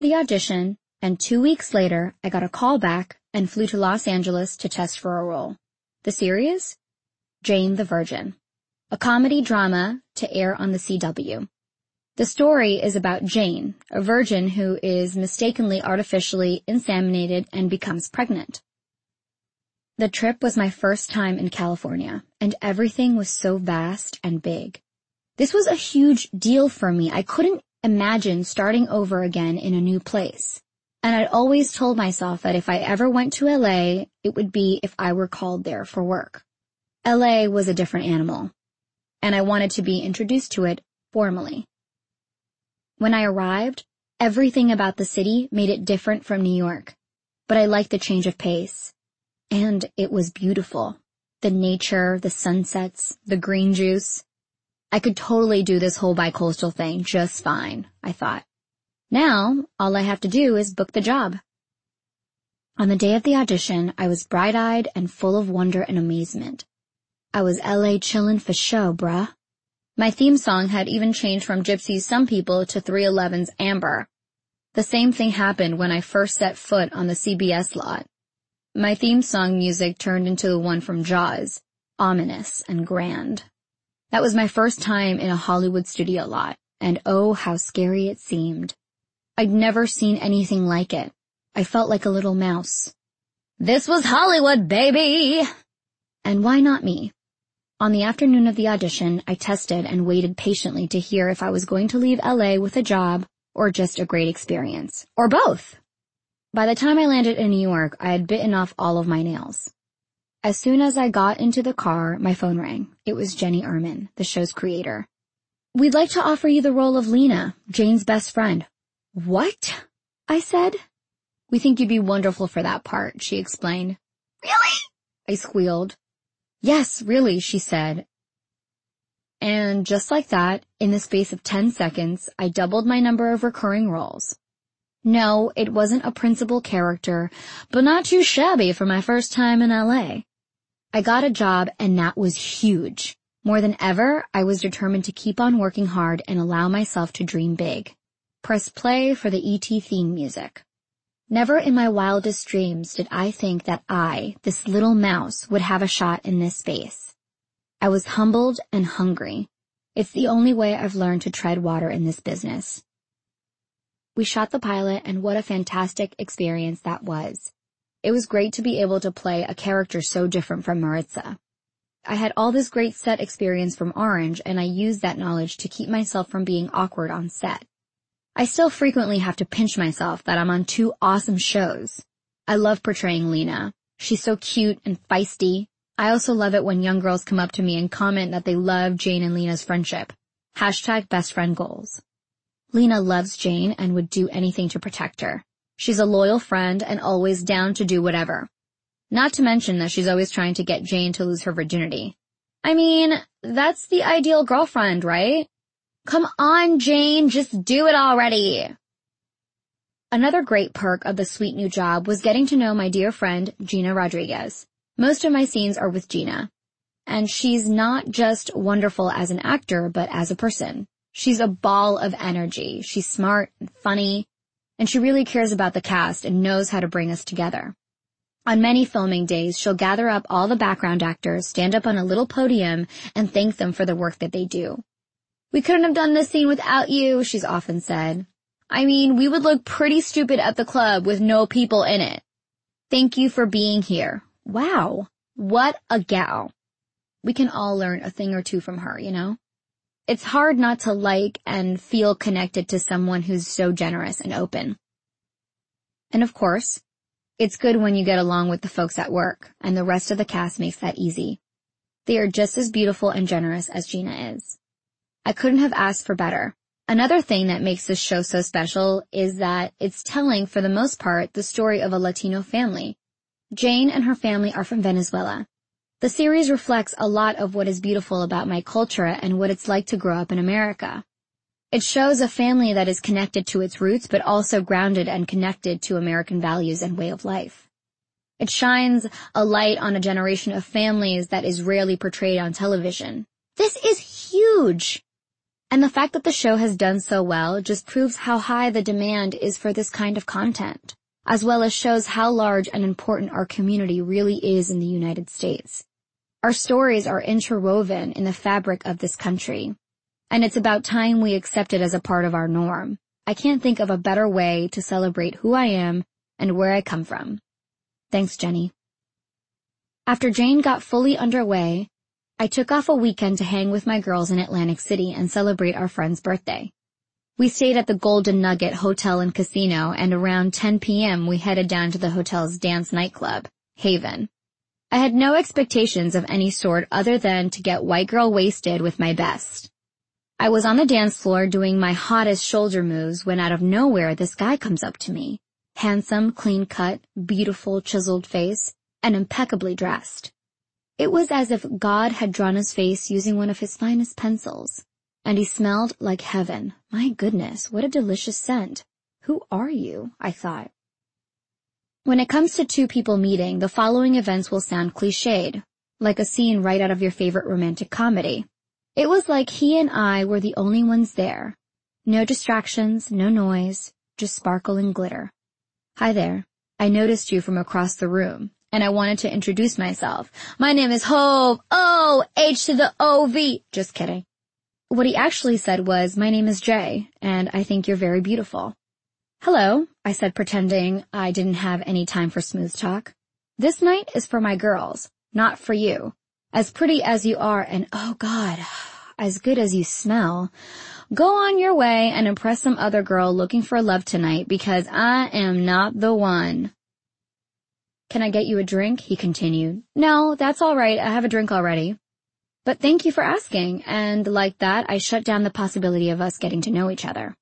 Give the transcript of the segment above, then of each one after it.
The audition, and 2 weeks later, I got a call back and flew to Los Angeles to test for a role. The series? Jane the Virgin, a comedy drama to air on the CW. The story is about Jane, a virgin who is mistakenly artificially inseminated and becomes pregnant. The trip was my first time in California, and everything was so vast and big. This was a huge deal for me. I couldn't imagine starting over again in a new place. And I'd always told myself that if I ever went to LA, it would be if I were called there for work. LA was a different animal, and I wanted to be introduced to it formally. When I arrived, everything about the city made it different from New York, but I liked the change of pace. And it was beautiful. The nature, the sunsets, the green juice. I could totally do this whole bicoastal thing just fine, I thought. Now, all I have to do is book the job. On the day of the audition, I was bright-eyed and full of wonder and amazement. I was LA chillin' for show, bruh. My theme song had even changed from Gypsy's Some People to 311's Amber. The same thing happened when I first set foot on the CBS lot. My theme song music turned into the one from Jaws, ominous and grand. That was my first time in a Hollywood studio lot, and oh, how scary it seemed. I'd never seen anything like it. I felt like a little mouse. This was Hollywood, baby! And why not me? On the afternoon of the audition, I tested and waited patiently to hear if I was going to leave LA with a job or just a great experience, or both. By the time I landed in New York, I had bitten off all of my nails. As soon as I got into the car, my phone rang. It was Jenny Erman, the show's creator. We'd like to offer you the role of Lena, Jane's best friend. What? I said. We think you'd be wonderful for that part, she explained. Really? I squealed. Yes, really, she said. And just like that, in the space of 10 seconds, I doubled my number of recurring roles. No, it wasn't a principal character, but not too shabby for my first time in LA. I got a job, and that was huge. More than ever, I was determined to keep on working hard and allow myself to dream big. Press play for the E.T. theme music. Never in my wildest dreams did I think that I, this little mouse, would have a shot in this space. I was humbled and hungry. It's the only way I've learned to tread water in this business. We shot the pilot, and what a fantastic experience that was. It was great to be able to play a character so different from Maritza. I had all this great set experience from Orange, and I used that knowledge to keep myself from being awkward on set. I still frequently have to pinch myself that I'm on 2 awesome shows. I love portraying Lena. She's so cute and feisty. I also love it when young girls come up to me and comment that they love Jane and Lena's friendship. #BestFriendGoals. Lena loves Jane and would do anything to protect her. She's a loyal friend and always down to do whatever. Not to mention that she's always trying to get Jane to lose her virginity. I mean, that's the ideal girlfriend, right? Come on, Jane, just do it already. Another great perk of the sweet new job was getting to know my dear friend, Gina Rodriguez. Most of my scenes are with Gina. And she's not just wonderful as an actor, but as a person. She's a ball of energy. She's smart and funny, and she really cares about the cast and knows how to bring us together. On many filming days, she'll gather up all the background actors, stand up on a little podium, and thank them for the work that they do. We couldn't have done this scene without you, she's often said. I mean, we would look pretty stupid at the club with no people in it. Thank you for being here. Wow, what a gal. We can all learn a thing or two from her, you know? It's hard not to like and feel connected to someone who's so generous and open. And of course, it's good when you get along with the folks at work, and the rest of the cast makes that easy. They are just as beautiful and generous as Gina is. I couldn't have asked for better. Another thing that makes this show so special is that it's telling, for the most part, the story of a Latino family. Jane and her family are from Venezuela. The series reflects a lot of what is beautiful about my culture and what it's like to grow up in America. It shows a family that is connected to its roots, but also grounded and connected to American values and way of life. It shines a light on a generation of families that is rarely portrayed on television. This is huge! And the fact that the show has done so well just proves how high the demand is for this kind of content, as well as shows how large and important our community really is in the United States. Our stories are interwoven in the fabric of this country, and it's about time we accept it as a part of our norm. I can't think of a better way to celebrate who I am and where I come from. Thanks, Jenny. After Jane got fully underway, I took off a weekend to hang with my girls in Atlantic City and celebrate our friend's birthday. We stayed at the Golden Nugget Hotel and Casino, and around 10 p.m. we headed down to the hotel's dance nightclub, Haven. I had no expectations of any sort other than to get white girl wasted with my best. I was on the dance floor doing my hottest shoulder moves when out of nowhere this guy comes up to me. Handsome, clean-cut, beautiful, chiseled face, and impeccably dressed. It was as if God had drawn his face using one of his finest pencils. And he smelled like heaven. My goodness, what a delicious scent. Who are you? I thought. When it comes to two people meeting, the following events will sound cliched, like a scene right out of your favorite romantic comedy. It was like he and I were the only ones there. No distractions, no noise, just sparkle and glitter. Hi there. I noticed you from across the room, and I wanted to introduce myself. My name is Hove. Oh, H to the O-V. Just kidding. What he actually said was, my name is Jay, and I think you're very beautiful. Hello, I said, pretending I didn't have any time for smooth talk. This night is for my girls, not for you. As pretty as you are and, oh God, as good as you smell, go on your way and impress some other girl looking for love tonight because I am not the one. Can I get you a drink? He continued. No, that's all right. I have a drink already. But thank you for asking, and like that, I shut down the possibility of us getting to know each other.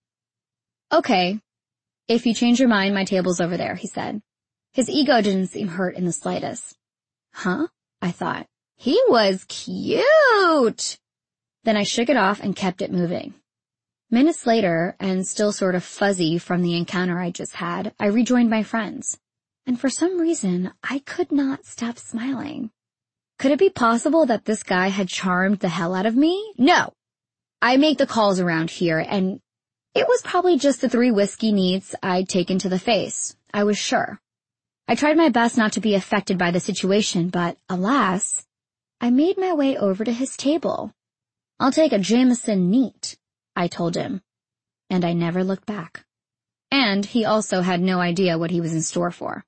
Okay, if you change your mind, my table's over there, he said. His ego didn't seem hurt in the slightest. Huh? I thought. He was cute! Then I shook it off and kept it moving. Minutes later, and still sort of fuzzy from the encounter I just had, I rejoined my friends. And for some reason, I could not stop smiling. Could it be possible that this guy had charmed the hell out of me? No. I make the calls around here, and it was probably just the 3 whiskey neats I'd taken to the face. I was sure. I tried my best not to be affected by the situation, but alas, I made my way over to his table. I'll take a Jameson neat, I told him, and I never looked back. And he also had no idea what he was in store for.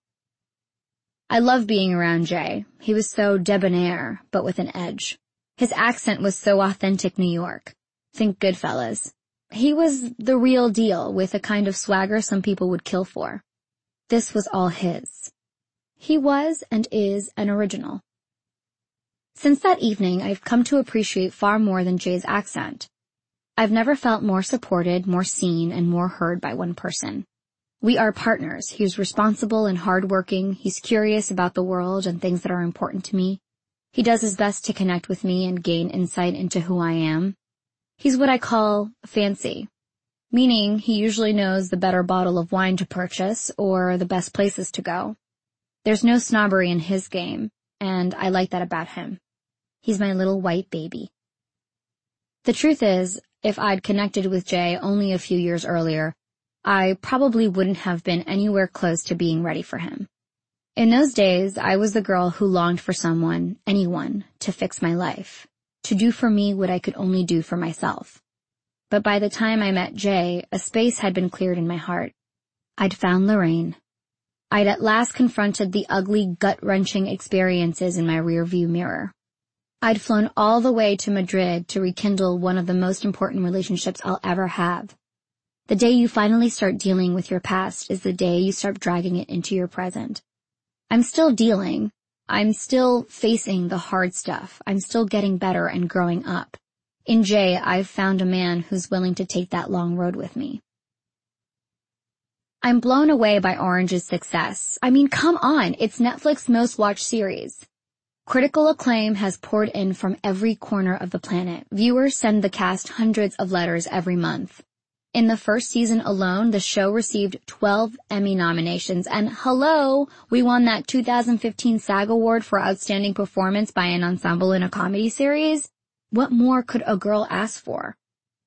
I loved being around Jay. He was so debonair, but with an edge. His accent was so authentic New York. Think Goodfellas. He was the real deal with a kind of swagger some people would kill for. This was all his. He was and is an original. Since that evening, I've come to appreciate far more than Jay's accent. I've never felt more supported, more seen, and more heard by one person. We are partners. He's responsible and hardworking. He's curious about the world and things that are important to me. He does his best to connect with me and gain insight into who I am. He's what I call fancy, meaning he usually knows the better bottle of wine to purchase or the best places to go. There's no snobbery in his game, and I like that about him. He's my little white baby. The truth is, if I'd connected with Jay only a few years earlier, I probably wouldn't have been anywhere close to being ready for him. In those days, I was the girl who longed for someone, anyone, to fix my life, to do for me what I could only do for myself. But by the time I met Jay, a space had been cleared in my heart. I'd found Lorraine. I'd at last confronted the ugly, gut-wrenching experiences in my rearview mirror. I'd flown all the way to Madrid to rekindle one of the most important relationships I'll ever have. The day you finally start dealing with your past is the day you start dragging it into your present. I'm still dealing. I'm still facing the hard stuff. I'm still getting better and growing up. In Jay, I've found a man who's willing to take that long road with me. I'm blown away by Orange's success. I mean, come on, it's Netflix's most watched series. Critical acclaim has poured in from every corner of the planet. Viewers send the cast hundreds of letters every month. In the first season alone, the show received 12 Emmy nominations, and hello, we won that 2015 SAG Award for Outstanding Performance by an Ensemble in a Comedy Series. What more could a girl ask for?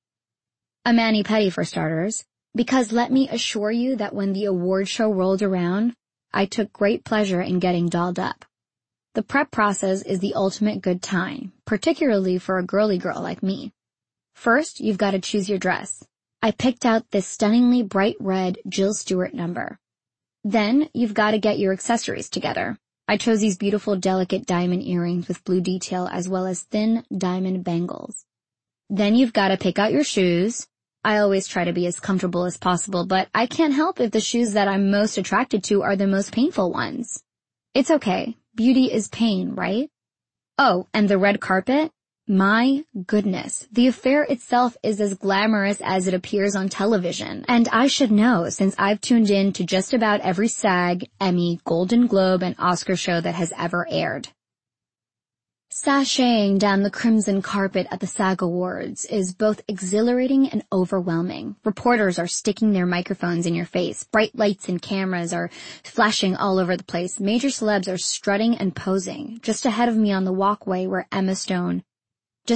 A mani-pedi for starters, because let me assure you that when the award show rolled around, I took great pleasure in getting dolled up. The prep process is the ultimate good time, particularly for a girly girl like me. First, you've got to choose your dress. I picked out this stunningly bright red Jill Stewart number. Then, you've got to get your accessories together. I chose these beautiful delicate diamond earrings with blue detail as well as thin diamond bangles. Then you've got to pick out your shoes. I always try to be as comfortable as possible, but I can't help if the shoes that I'm most attracted to are the most painful ones. It's okay. Beauty is pain, right? Oh, and the red carpet? My goodness, the affair itself is as glamorous as it appears on television, and I should know since I've tuned in to just about every SAG, Emmy, Golden Globe, and Oscar show that has ever aired. Sashaying down the crimson carpet at the SAG Awards is both exhilarating and overwhelming. Reporters are sticking their microphones in your face. Bright lights and cameras are flashing all over the place. Major celebs are strutting and posing. Just ahead of me on the walkway were Emma Stone and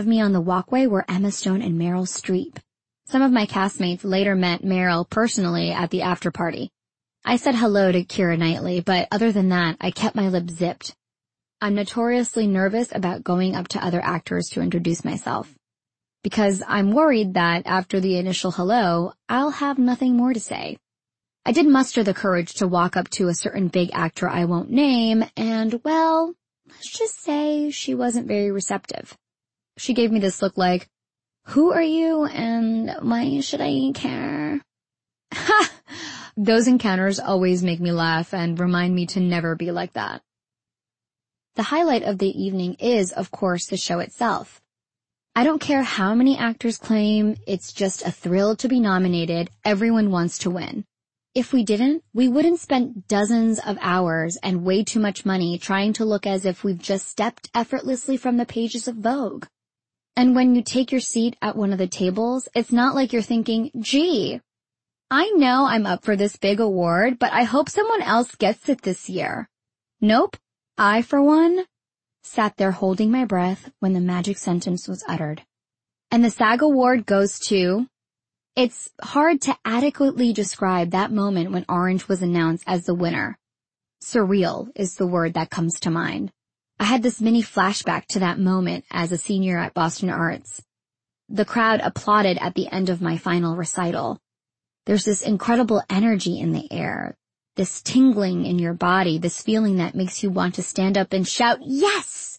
Meryl Streep. Some of my castmates later met Meryl personally at the after party. I said hello to Keira Knightley, but other than that, I kept my lips zipped. I'm notoriously nervous about going up to other actors to introduce myself, because I'm worried that after the initial hello, I'll have nothing more to say. I did muster the courage to walk up to a certain big actor I won't name, and, well, let's just say she wasn't very receptive. She gave me this look like, who are you and why should I care? Ha! Those encounters always make me laugh and remind me to never be like that. The highlight of the evening is, of course, the show itself. I don't care how many actors claim it's just a thrill to be nominated, everyone wants to win. If we didn't, we wouldn't spend dozens of hours and way too much money trying to look as if we've just stepped effortlessly from the pages of Vogue. And when you take your seat at one of the tables, it's not like you're thinking, gee, I know I'm up for this big award, but I hope someone else gets it this year. Nope. I, for one, sat there holding my breath when the magic sentence was uttered. And the SAG award goes to... It's hard to adequately describe that moment when Orange was announced as the winner. Surreal is the word that comes to mind. I had this mini flashback to that moment as a senior at Boston Arts. The crowd applauded at the end of my final recital. There's this incredible energy in the air, this tingling in your body, this feeling that makes you want to stand up and shout, yes!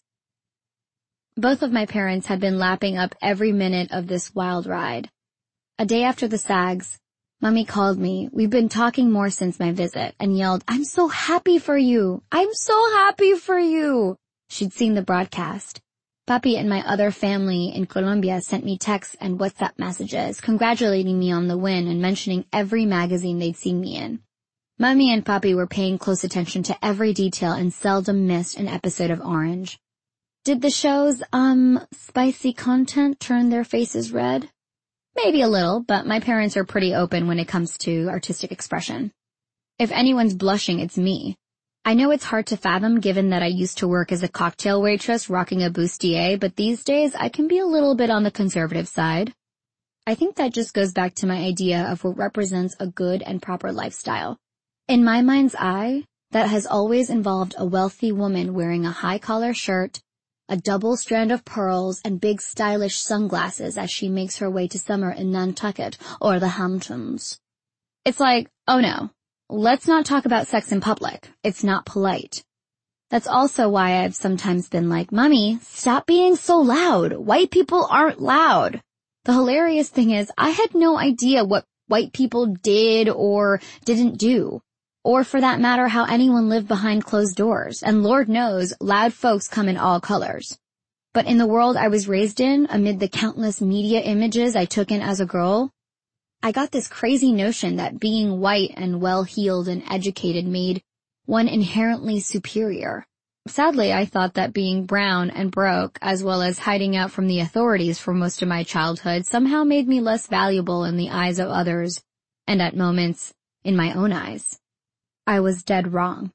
Both of my parents had been lapping up every minute of this wild ride. A day after the SAGs, Mommy called me. We've been talking more since my visit and yelled, I'm so happy for you. I'm so happy for you. She'd seen the broadcast. Papi and my other family in Colombia sent me texts and WhatsApp messages congratulating me on the win and mentioning every magazine they'd seen me in. Mommy and Papi were paying close attention to every detail and seldom missed an episode of Orange. Did the show's, spicy content turn their faces red? Maybe a little, but my parents are pretty open when it comes to artistic expression. If anyone's blushing, it's me. I know it's hard to fathom given that I used to work as a cocktail waitress rocking a bustier, but these days I can be a little bit on the conservative side. I think that just goes back to my idea of what represents a good and proper lifestyle. In my mind's eye, that has always involved a wealthy woman wearing a high-collar shirt, a double strand of pearls, and big stylish sunglasses as she makes her way to summer in Nantucket or the Hamptons. It's like, oh no, let's not talk about sex in public. It's not polite. That's also why I've sometimes been like, Mommy, stop being so loud. White people aren't loud. The hilarious thing is, I had no idea what white people did or didn't do. Or for that matter, how anyone lived behind closed doors. And Lord knows, loud folks come in all colors. But in the world I was raised in, amid the countless media images I took in as a girl, I got this crazy notion that being white and well-heeled and educated made one inherently superior. Sadly, I thought that being brown and broke, as well as hiding out from the authorities for most of my childhood, somehow made me less valuable in the eyes of others, and at moments, in my own eyes. I was dead wrong.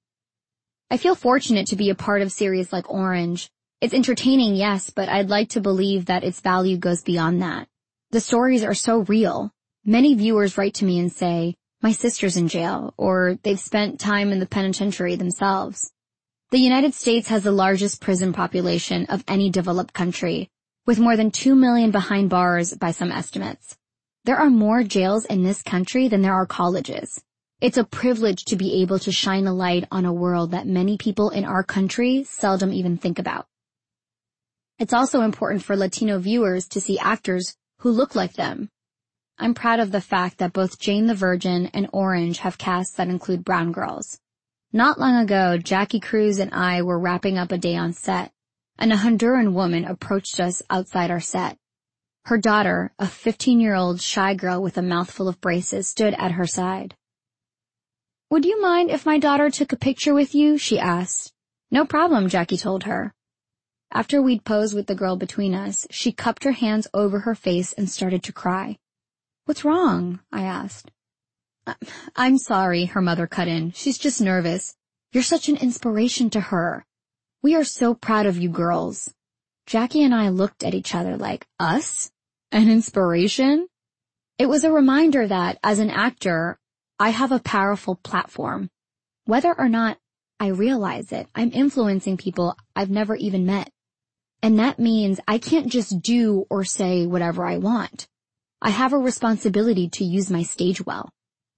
I feel fortunate to be a part of series like Orange. It's entertaining, yes, but I'd like to believe that its value goes beyond that. The stories are so real. Many viewers write to me and say, "My sister's in jail," or they've spent time in the penitentiary themselves. The United States has the largest prison population of any developed country, with more than 2 million behind bars by some estimates. There are more jails in this country than there are colleges. It's a privilege to be able to shine a light on a world that many people in our country seldom even think about. It's also important for Latino viewers to see actors who look like them. I'm proud of the fact that both Jane the Virgin and Orange have casts that include brown girls. Not long ago, Jackie Cruz and I were wrapping up a day on set, and a Honduran woman approached us outside our set. Her daughter, a 15-year-old shy girl with a mouthful of braces, stood at her side. "Would you mind if my daughter took a picture with you?" she asked. "No problem," Jackie told her. After we'd posed with the girl between us, she cupped her hands over her face and started to cry. "What's wrong?" I asked. "I'm sorry," her mother cut in. "She's just nervous. You're such an inspiration to her. We are so proud of you girls." Jackie and I looked at each other like, us? An inspiration? It was a reminder that, as an actor, I have a powerful platform. Whether or not I realize it, I'm influencing people I've never even met. And that means I can't just do or say whatever I want. I have a responsibility to use my stage well.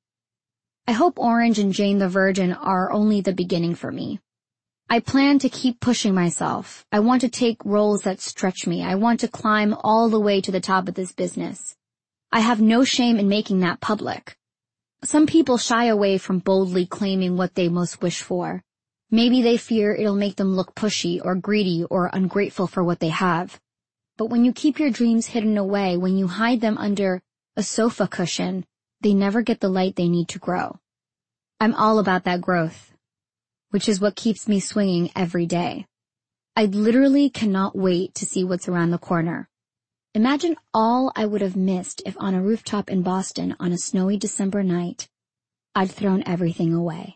I hope Orange and Jane the Virgin are only the beginning for me. I plan to keep pushing myself. I want to take roles that stretch me. I want to climb all the way to the top of this business. I have no shame in making that public. Some people shy away from boldly claiming what they most wish for. Maybe they fear it'll make them look pushy or greedy or ungrateful for what they have. But when you keep your dreams hidden away, when you hide them under a sofa cushion, they never get the light they need to grow. I'm all about that growth, which is what keeps me swinging every day. I literally cannot wait to see what's around the corner. Imagine all I would have missed if on a rooftop in Boston on a snowy December night, I'd thrown everything away.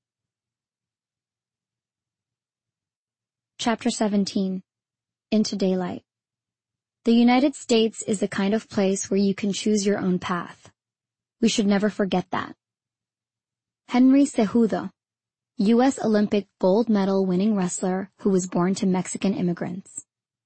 Chapter 17. Into Daylight. The United States is the kind of place where you can choose your own path. We should never forget that. Henry Cejudo, U.S. Olympic gold medal winning wrestler who was born to Mexican immigrants.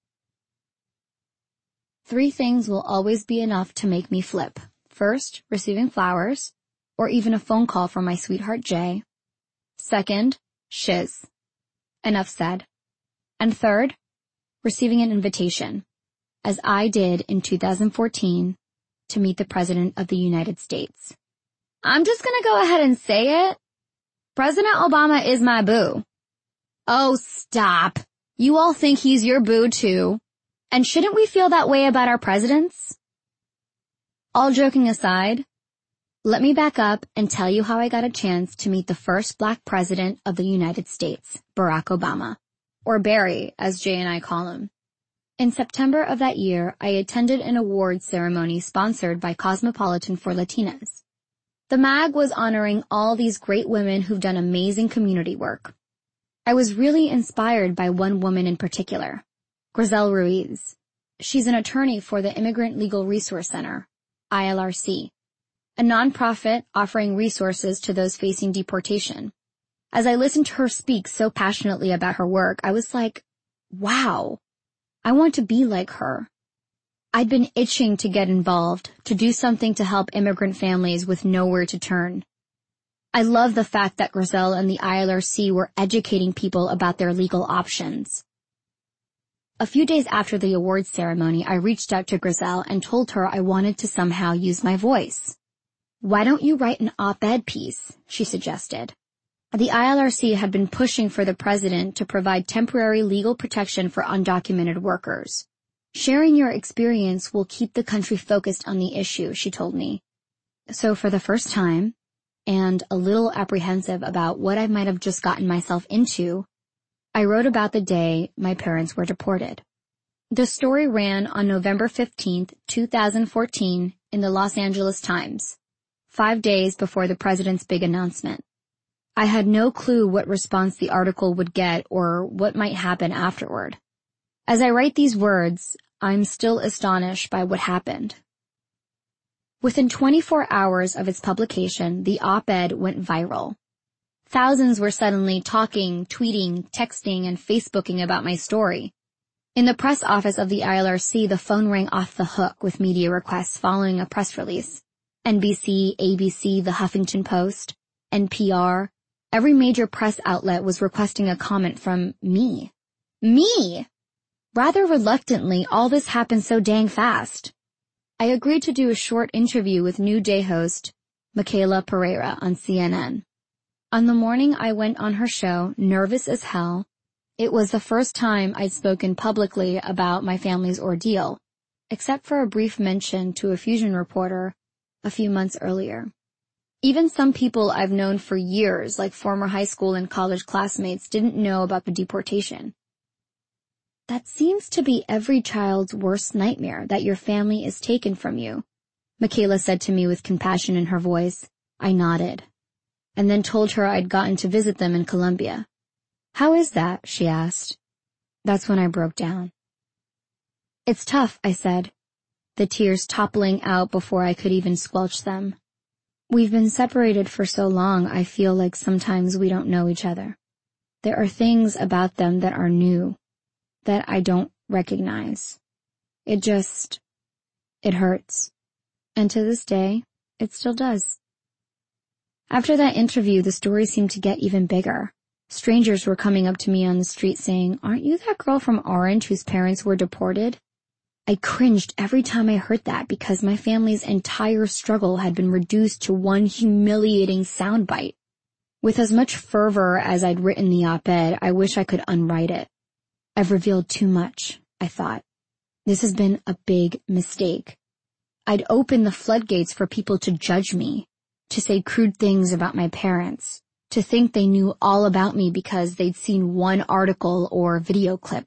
3 things will always be enough to make me flip. First, receiving flowers, or even a phone call from my sweetheart Jay. Second, shiz. Enough said. And third, receiving an invitation, as I did in 2014, to meet the President of the United States. I'm just gonna go ahead and say it. President Obama is my boo. Oh, stop. You all think he's your boo too. And shouldn't we feel that way about our presidents? All joking aside, let me back up and tell you how I got a chance to meet the first Black president of the United States, Barack Obama, or Barry, as Jay and I call him. In September of that year, I attended an awards ceremony sponsored by Cosmopolitan for Latinas. The mag was honoring all these great women who've done amazing community work. I was really inspired by one woman in particular, Grisel Ruiz. She's an attorney for the Immigrant Legal Resource Center, ILRC, a nonprofit offering resources to those facing deportation. As I listened to her speak so passionately about her work, I was like, wow, I want to be like her. I'd been itching to get involved, to do something to help immigrant families with nowhere to turn. I love the fact that Grisel and the ILRC were educating people about their legal options. A few days after the awards ceremony, I reached out to Grisel and told her I wanted to somehow use my voice. Why don't you write an op-ed piece? She suggested. The ILRC had been pushing for the president to provide temporary legal protection for undocumented workers. Sharing your experience will keep the country focused on the issue, she told me. So for the first time, and a little apprehensive about what I might have just gotten myself into, I wrote about the day my parents were deported. The story ran on November 15th, 2014 in the Los Angeles Times, 5 days before the president's big announcement. I had no clue what response the article would get or what might happen afterward. As I write these words, I'm still astonished by what happened. Within 24 hours of its publication, the op-ed went viral. Thousands were suddenly talking, tweeting, texting, and Facebooking about my story. In the press office of the ILRC, the phone rang off the hook with media requests following a press release. NBC, ABC, the Huffington Post, NPR, every major press outlet was requesting a comment from me. Me! Rather reluctantly, all this happened so dang fast. I agreed to do a short interview with New Day host Michaela Pereira on CNN. On the morning I went on her show, nervous as hell, it was the first time I'd spoken publicly about my family's ordeal, except for a brief mention to a Fusion reporter a few months earlier. Even some people I've known for years, like former high school and college classmates, didn't know about the deportation. That seems to be every child's worst nightmare, that your family is taken from you, Michaela said to me with compassion in her voice. I nodded, and then told her I'd gotten to visit them in Colombia. How is that? She asked. That's when I broke down. It's tough, I said, the tears toppling out before I could even squelch them. We've been separated for so long, I feel like sometimes we don't know each other. There are things about them that are new, that I don't recognize. It hurts. And to this day, it still does. After that interview, the story seemed to get even bigger. Strangers were coming up to me on the street saying, "Aren't you that girl from Orange whose parents were deported?" I cringed every time I heard that because my family's entire struggle had been reduced to one humiliating soundbite. With as much fervor as I'd written the op-ed, I wish I could unwrite it. I've revealed too much, I thought. This has been a big mistake. I'd opened the floodgates for people to judge me, to say crude things about my parents, to think they knew all about me because they'd seen one article or video clip.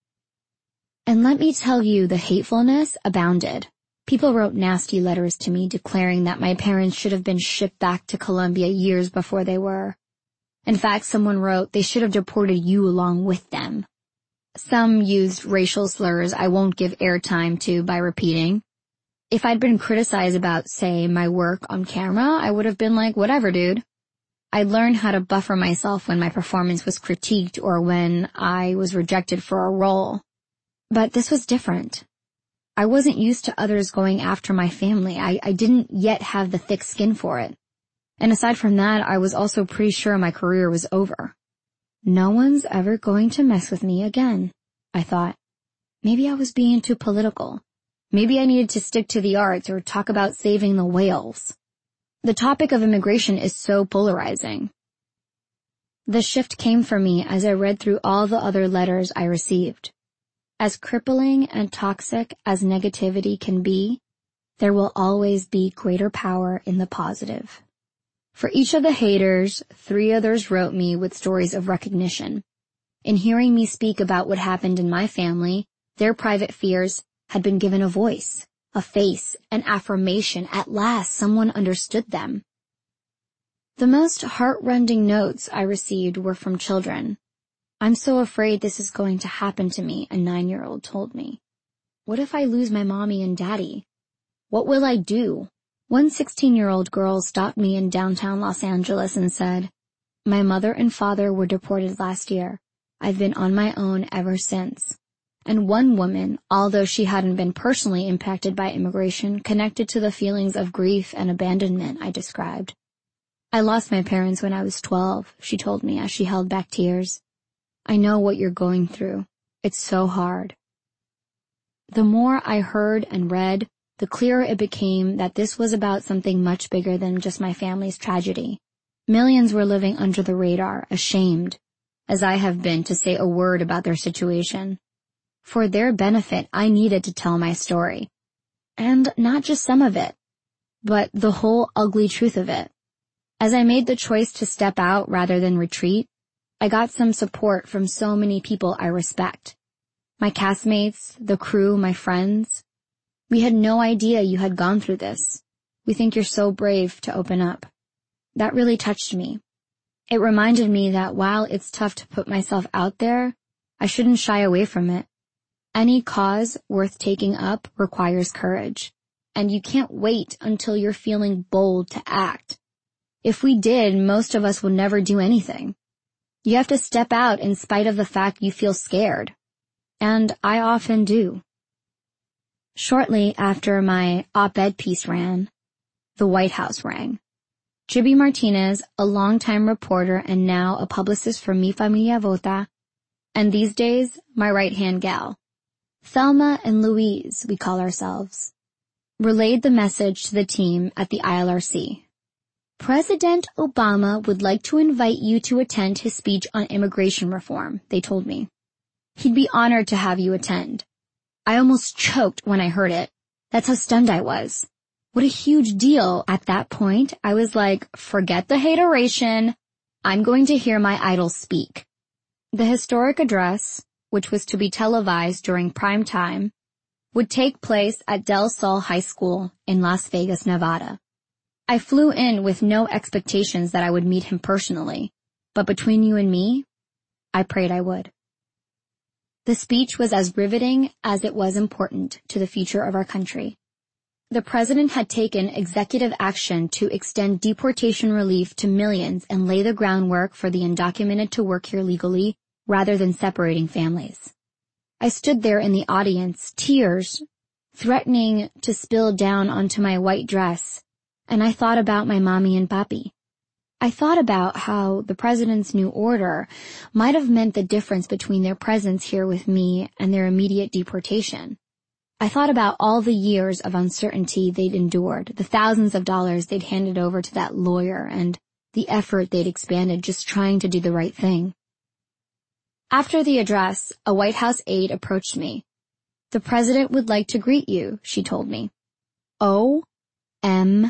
And let me tell you, the hatefulness abounded. People wrote nasty letters to me declaring that my parents should have been shipped back to Colombia years before they were. In fact, someone wrote they should have deported you along with them. Some used racial slurs I won't give airtime to by repeating. If I'd been criticized about, say, my work on camera, I would have been like, whatever, dude. I'd learned how to buffer myself when my performance was critiqued or when I was rejected for a role. But this was different. I wasn't used to others going after my family. I didn't yet have the thick skin for it. And aside from that, I was also pretty sure my career was over. No one's ever going to mess with me again, I thought. Maybe I was being too political. Maybe I needed to stick to the arts or talk about saving the whales. The topic of immigration is so polarizing. The shift came for me as I read through all the other letters I received. As crippling and toxic as negativity can be, there will always be greater power in the positive. For each of the haters, 3 others wrote me with stories of recognition. In hearing me speak about what happened in my family, their private fears had been given a voice, a face, an affirmation. At last, someone understood them. The most heart-rending notes I received were from children. "I'm so afraid this is going to happen to me," a 9-year-old told me. "What if I lose my mommy and daddy? What will I do?" One 16-year-old girl stopped me in downtown Los Angeles and said, "My mother and father were deported last year. I've been on my own ever since." And one woman, although she hadn't been personally impacted by immigration, connected to the feelings of grief and abandonment I described. "I lost my parents when I was 12, she told me as she held back tears. "I know what you're going through. It's so hard." The more I heard and read, the clearer it became that this was about something much bigger than just my family's tragedy. Millions were living under the radar, ashamed, as I have been, to say a word about their situation. For their benefit, I needed to tell my story. And not just some of it, but the whole ugly truth of it. As I made the choice to step out rather than retreat, I got some support from so many people I respect. My castmates, the crew, my friends. "We had no idea you had gone through this. We think you're so brave to open up." That really touched me. It reminded me that while it's tough to put myself out there, I shouldn't shy away from it. Any cause worth taking up requires courage. and you can't wait until you're feeling bold to act. If we did, most of us would never do anything. You have to step out in spite of the fact you feel scared. And I often do. Shortly after my op-ed piece ran, the White House rang. Gibby Martinez, a longtime reporter and now a publicist for Mi Familia Vota, and these days, my right-hand gal, Thelma and Louise, we call ourselves, relayed the message to the team at the ILRC. President Obama would like to invite you to attend his speech on immigration reform, they told me. He'd be honored to have you attend. I almost choked when I heard it. That's how stunned I was. What a huge deal. At that point, I was like, forget the hateration. I'm going to hear my idol speak. The historic address, which was to be televised during prime time, would take place at Del Sol High School in Las Vegas, Nevada. I flew in with no expectations that I would meet him personally, but between you and me, I prayed I would. The speech was as riveting as it was important to the future of our country. The president had taken executive action to extend deportation relief to millions and lay the groundwork for the undocumented to work here legally rather than separating families. I stood there in the audience, tears, threatening to spill down onto my white dress, and I thought about my mommy and papi. I thought about how the president's new order might have meant the difference between their presence here with me and their immediate deportation. I thought about all the years of uncertainty they'd endured, the thousands of dollars they'd handed over to that lawyer, and the effort they'd expended just trying to do the right thing. After the address, a White House aide approached me. The president would like to greet you, she told me. OMG.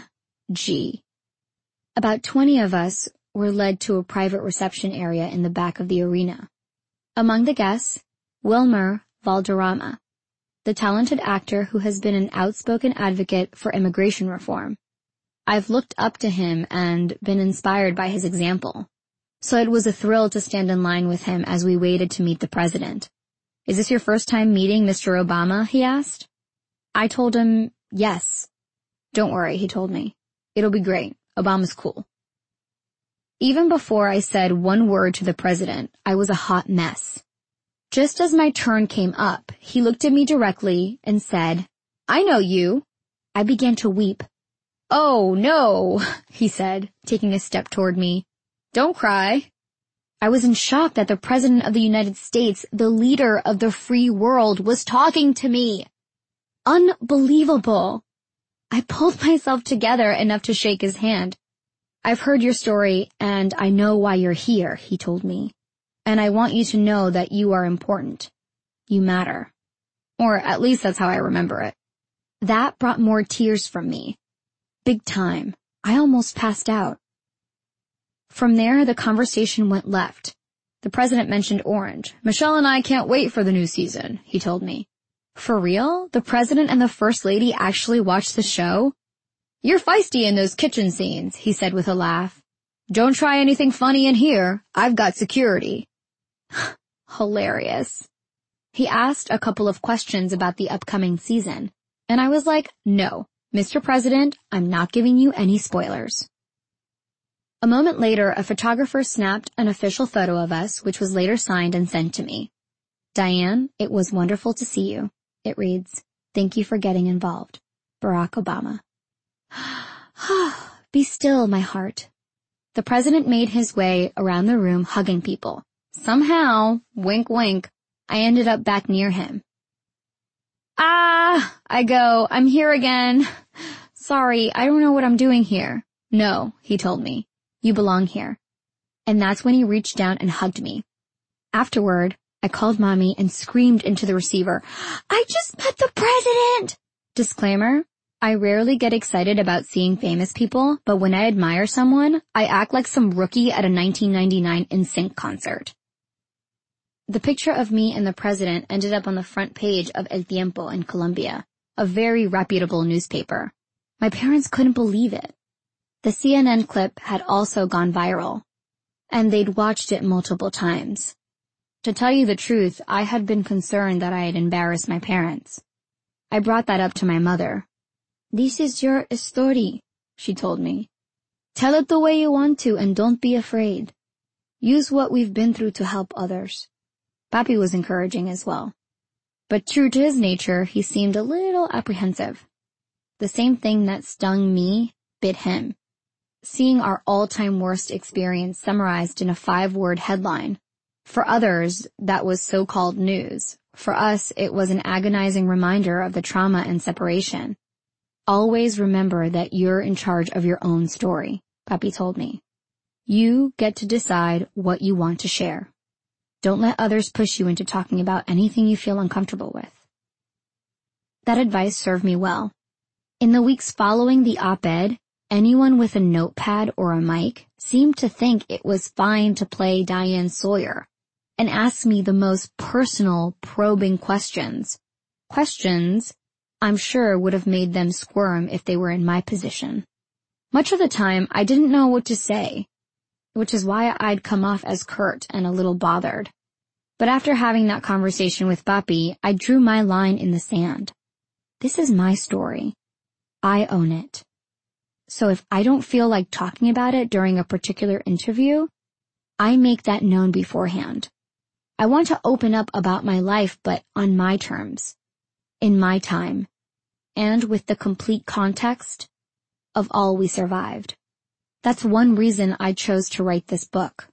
About 20 of us were led to a private reception area in the back of the arena. Among the guests, Wilmer Valderrama, the talented actor who has been an outspoken advocate for immigration reform. I've looked up to him and been inspired by his example, so it was a thrill to stand in line with him as we waited to meet the president. Is this your first time meeting Mr. Obama? He asked. I told him, yes. Don't worry, he told me. It'll be great. Obama's cool. Even before I said one word to the president, I was a hot mess. Just as my turn came up, he looked at me directly and said, I know you. I began to weep. Oh, no, he said, taking a step toward me. Don't cry. I was in shock that the President of the United States, the leader of the free world, was talking to me. Unbelievable. I pulled myself together enough to shake his hand. I've heard your story, and I know why you're here, he told me. And I want you to know that you are important. You matter. Or at least that's how I remember it. That brought more tears from me. Big time. I almost passed out. From there, the conversation went left. The president mentioned Orange. Michelle and I can't wait for the new season, he told me. For real? The president and the first lady actually watched the show? You're feisty in those kitchen scenes, he said with a laugh. Don't try anything funny in here. I've got security. Hilarious. He asked a couple of questions about the upcoming season, and I was like, no, Mr. President, I'm not giving you any spoilers. A moment later, a photographer snapped an official photo of us, which was later signed and sent to me. Diane, it was wonderful to see you. It reads, thank you for getting involved. Barack Obama. Be still, my heart. The president made his way around the room hugging people. Somehow, wink wink, I ended up back near him. I go, I'm here again. Sorry, I don't know what I'm doing here. No, he told me. You belong here. And that's when he reached down and hugged me. Afterward, I called Mommy and screamed into the receiver, I just met the president! Disclaimer, I rarely get excited about seeing famous people, but when I admire someone, I act like some rookie at a 1999 NSYNC concert. The picture of me and the president ended up on the front page of El Tiempo in Colombia, a very reputable newspaper. My parents couldn't believe it. The CNN clip had also gone viral, and they'd watched it multiple times. To tell you the truth, I had been concerned that I had embarrassed my parents. I brought that up to my mother. "This is your story," she told me. "Tell it the way you want to and don't be afraid. Use what we've been through to help others." Papi was encouraging as well. But true to his nature, he seemed a little apprehensive. The same thing that stung me bit him. Seeing our all-time worst experience summarized in a 5-word headline. For others, that was so-called news. For us, it was an agonizing reminder of the trauma and separation. "Always remember that you're in charge of your own story," Papi told me. "You get to decide what you want to share. Don't let others push you into talking about anything you feel uncomfortable with." That advice served me well. In the weeks following the op-ed, anyone with a notepad or a mic seemed to think it was fine to play Diane Sawyer and ask me the most personal, probing questions. Questions I'm sure would have made them squirm if they were in my position. Much of the time, I didn't know what to say, which is why I'd come off as curt and a little bothered. But after having that conversation with Papi, I drew my line in the sand. This is my story. I own it. So if I don't feel like talking about it during a particular interview, I make that known beforehand. I want to open up about my life, but on my terms, in my time, and with the complete context of all we survived. That's one reason I chose to write this book.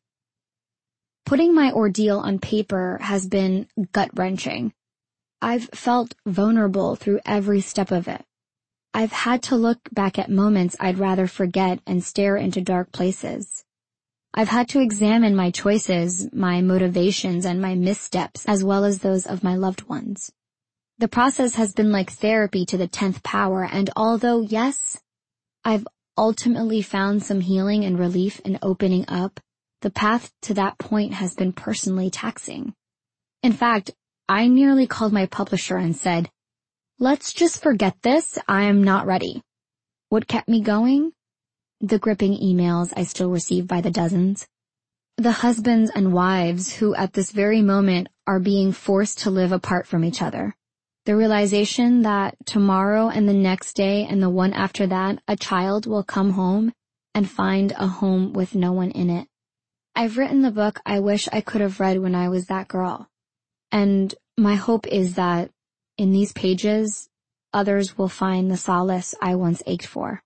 Putting my ordeal on paper has been gut-wrenching. I've felt vulnerable through every step of it. I've had to look back at moments I'd rather forget and stare into dark places. I've had to examine my choices, my motivations, and my missteps, as well as those of my loved ones. The process has been like therapy to the 10th power, and although, yes, I've ultimately found some healing and relief in opening up, the path to that point has been personally taxing. In fact, I nearly called my publisher and said, "Let's just forget this, I am not ready." What kept me going? The gripping emails I still receive by the dozens. The husbands and wives who at this very moment are being forced to live apart from each other. The realization that tomorrow and the next day and the one after that, a child will come home and find a home with no one in it. I've written the book I wish I could have read when I was that girl. And my hope is that in these pages, others will find the solace I once ached for.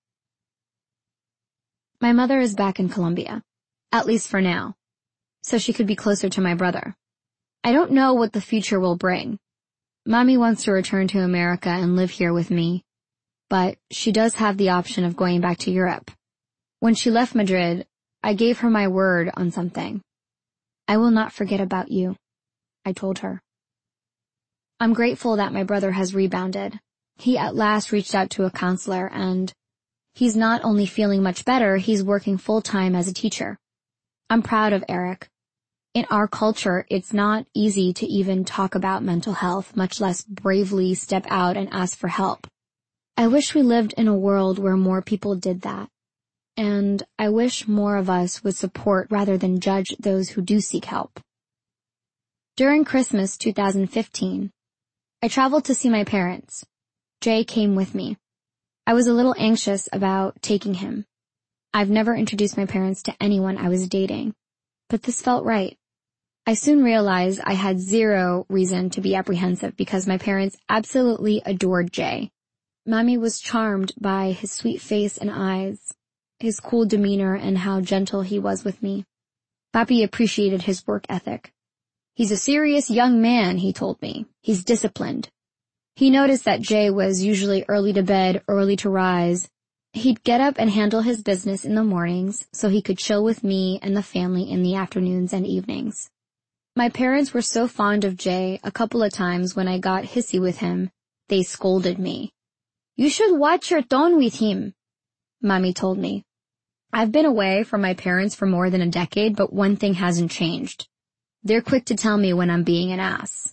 My mother is back in Colombia, at least for now, so she could be closer to my brother. I don't know what the future will bring. Mommy wants to return to America and live here with me, but she does have the option of going back to Europe. When she left Madrid, I gave her my word on something. "I will not forget about you," I told her. I'm grateful that my brother has rebounded. He at last reached out to a counselor, and he's not only feeling much better, he's working full-time as a teacher. I'm proud of Eric. In our culture, it's not easy to even talk about mental health, much less bravely step out and ask for help. I wish we lived in a world where more people did that. And I wish more of us would support rather than judge those who do seek help. During Christmas 2015, I traveled to see my parents. Jay came with me. I was a little anxious about taking him. I've never introduced my parents to anyone I was dating, but this felt right. I soon realized I had zero reason to be apprehensive because my parents absolutely adored Jay. Mommy was charmed by his sweet face and eyes, his cool demeanor, and how gentle he was with me. Papi appreciated his work ethic. "He's a serious young man," he told me. "He's disciplined." He noticed that Jay was usually early to bed, early to rise. He'd get up and handle his business in the mornings so he could chill with me and the family in the afternoons and evenings. My parents were so fond of Jay, a couple of times when I got hissy with him, they scolded me. "You should watch your tone with him," Mommy told me. I've been away from my parents for more than a decade, but one thing hasn't changed. They're quick to tell me when I'm being an ass.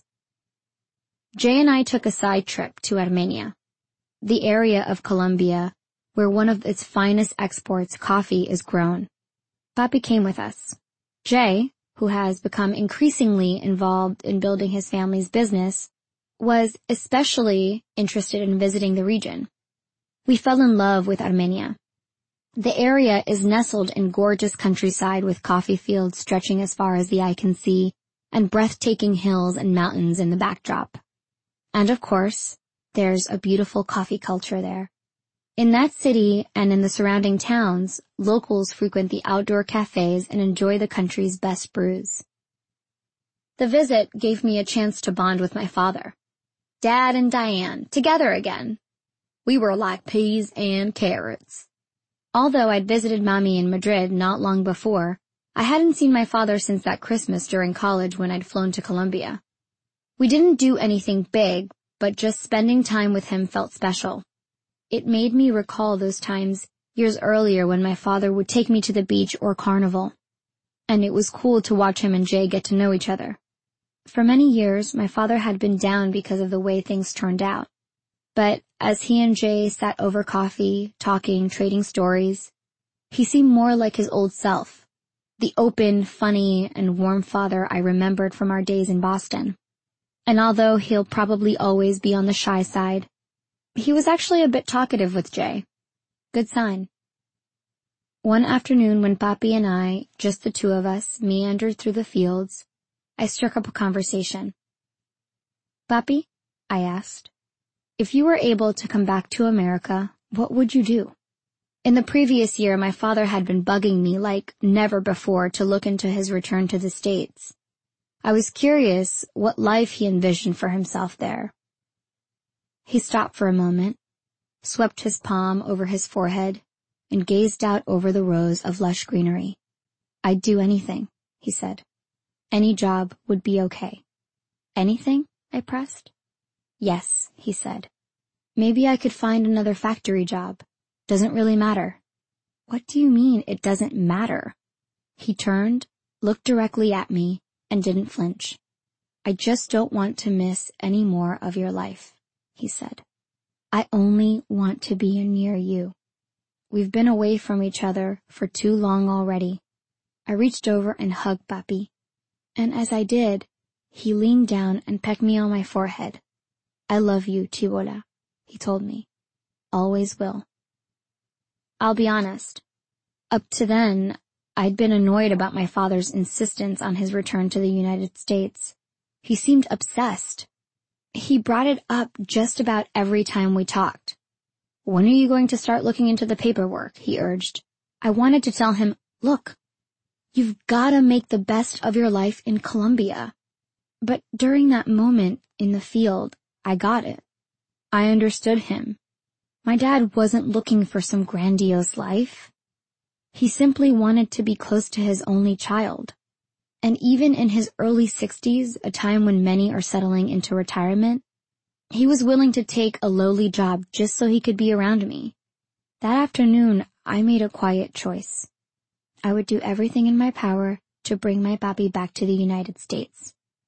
Jay and I took a side trip to Armenia, the area of Colombia where one of its finest exports, coffee, is grown. Papi came with us. Jay, who has become increasingly involved in building his family's business, was especially interested in visiting the region. We fell in love with Armenia. The area is nestled in gorgeous countryside with coffee fields stretching as far as the eye can see, and breathtaking hills and mountains in the backdrop. And of course, there's a beautiful coffee culture there. In that city and in the surrounding towns, locals frequent the outdoor cafes and enjoy the country's best brews. The visit gave me a chance to bond with my father. Dad and Diane, together again. We were like peas and carrots. Although I'd visited Mommy in Madrid not long before, I hadn't seen my father since that Christmas during college when I'd flown to Colombia. We didn't do anything big, but just spending time with him felt special. It made me recall those times years earlier when my father would take me to the beach or carnival. And it was cool to watch him and Jay get to know each other. For many years, my father had been down because of the way things turned out. But as he and Jay sat over coffee, talking, trading stories, he seemed more like his old self, the open, funny, and warm father I remembered from our days in Boston. And although he'll probably always be on the shy side, he was actually a bit talkative with Jay. Good sign. One afternoon when Papi and I, just the two of us, meandered through the fields, I struck up a conversation. Papi, I asked, if you were able to come back to America, what would you do? In the previous year, my father had been bugging me like never before to look into his return to the States. I was curious what life he envisioned for himself there. He stopped for a moment, swept his palm over his forehead, and gazed out over the rows of lush greenery. I'd do anything, he said. Any job would be okay. Anything? I pressed. Yes, he said. Maybe I could find another factory job. Doesn't really matter. What do you mean it doesn't matter? He turned, looked directly at me, and didn't flinch. I just don't want to miss any more of your life, he said. I only want to be near you. We've been away from each other for too long already. I reached over and hugged Papi. And as I did, he leaned down and pecked me on my forehead. I love you, Chibola, he told me. Always will. I'll be honest. Up to then, I'd been annoyed about my father's insistence on his return to the United States. He seemed obsessed. He brought it up just about every time we talked. When are you going to start looking into the paperwork? He urged. I wanted to tell him, look, you've gotta make the best of your life in Colombia. But during that moment in the field, I got it. I understood him. My dad wasn't looking for some grandiose life. He simply wanted to be close to his only child. And even in his early 60s, a time when many are settling into retirement, he was willing to take a lowly job just so he could be around me. That afternoon, I made a quiet choice. I would do everything in my power to bring my papi back to the United States.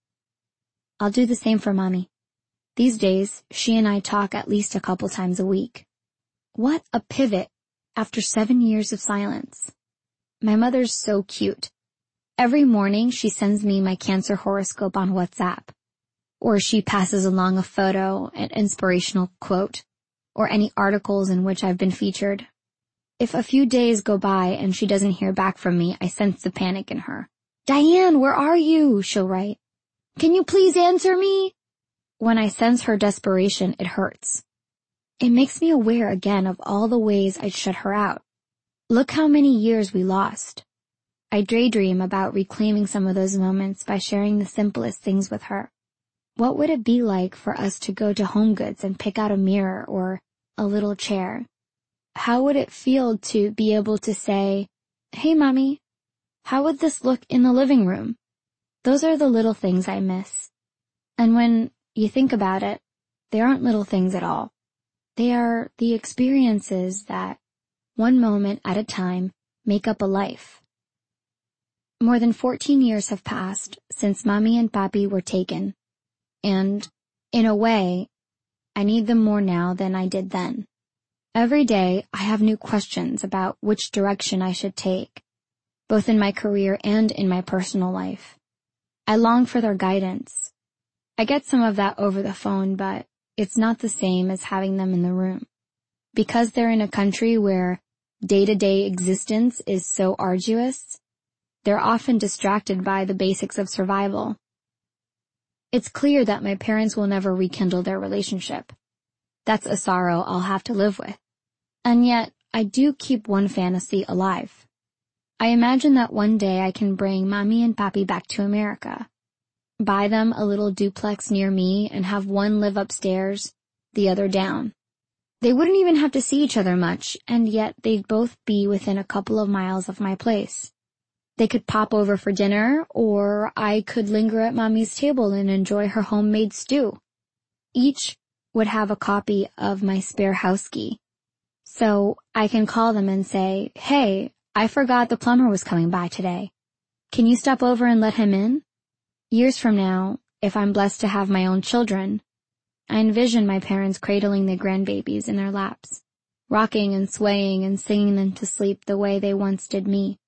I'll do the same for Mommy. These days, she and I talk at least a couple times a week. What a pivot after 7 years of silence. My mother's so cute. Every morning she sends me my Cancer horoscope on WhatsApp. Or she passes along a photo, an inspirational quote, or any articles in which I've been featured. If a few days go by and she doesn't hear back from me, I sense the panic in her. Diane, where are you? She'll write. Can you please answer me? When I sense her desperation, it hurts. It makes me aware again of all the ways I'd shut her out. Look how many years we lost. I daydream about reclaiming some of those moments by sharing the simplest things with her. What would it be like for us to go to HomeGoods and pick out a mirror or a little chair? How would it feel to be able to say, hey, Mommy, how would this look in the living room? Those are the little things I miss. And when you think about it, they aren't little things at all. They are the experiences that, one moment at a time, make up a life. More than 14 years have passed since Mommy and Papi were taken, and, in a way, I need them more now than I did then. Every day, I have new questions about which direction I should take, both in my career and in my personal life. I long for their guidance. I get some of that over the phone, but it's not the same as having them in the room. Because they're in a country where day-to-day existence is so arduous, they're often distracted by the basics of survival. It's clear that my parents will never rekindle their relationship. That's a sorrow I'll have to live with. And yet, I do keep one fantasy alive. I imagine that one day I can bring Mommy and Papi back to America, buy them a little duplex near me, and have one live upstairs, the other down. They wouldn't even have to see each other much, and yet they'd both be within a couple of miles of my place. They could pop over for dinner, or I could linger at Mommy's table and enjoy her homemade stew. Each would have a copy of my spare house key. So I can call them and say, "Hey, I forgot the plumber was coming by today. Can you stop over and let him in?" Years from now, if I'm blessed to have my own children, I envision my parents cradling their grandbabies in their laps, rocking and swaying and singing them to sleep the way they once did me.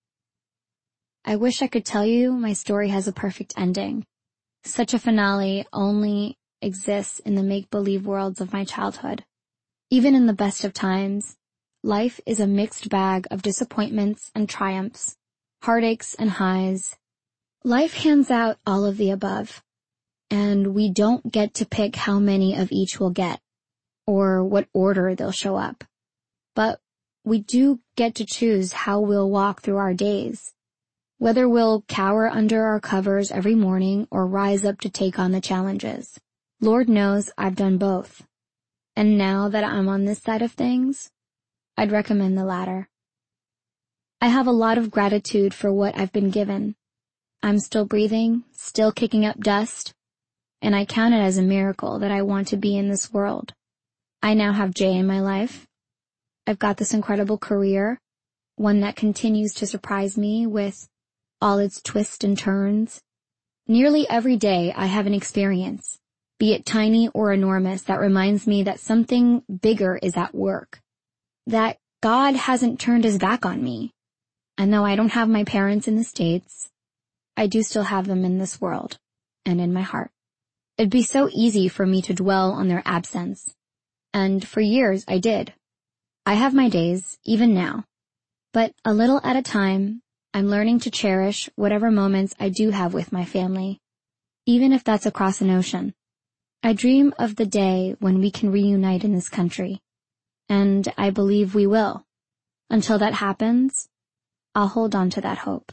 I wish I could tell you my story has a perfect ending. Such a finale only exists in the make-believe worlds of my childhood. Even in the best of times, life is a mixed bag of disappointments and triumphs, heartaches and highs. Life hands out all of the above, and we don't get to pick how many of each we'll get, or what order they'll show up. But we do get to choose how we'll walk through our days, whether we'll cower under our covers every morning or rise up to take on the challenges. Lord knows I've done both. And now that I'm on this side of things, I'd recommend the latter. I have a lot of gratitude for what I've been given. I'm still breathing, still kicking up dust, and I count it as a miracle that I want to be in this world. I now have Jay in my life. I've got this incredible career, one that continues to surprise me with all its twists and turns. Nearly every day I have an experience, be it tiny or enormous, that reminds me that something bigger is at work, that God hasn't turned his back on me. And though I don't have my parents in the States, I do still have them in this world and in my heart. It'd be so easy for me to dwell on their absence. And for years I did. I have my days, even now. But a little at a time, I'm learning to cherish whatever moments I do have with my family, even if that's across an ocean. I dream of the day when we can reunite in this country, and I believe we will. Until that happens, I'll hold on to that hope.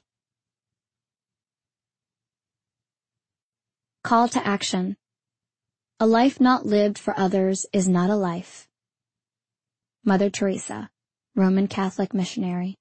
Call to action. A life not lived for others is not a life. Mother Teresa, Roman Catholic missionary.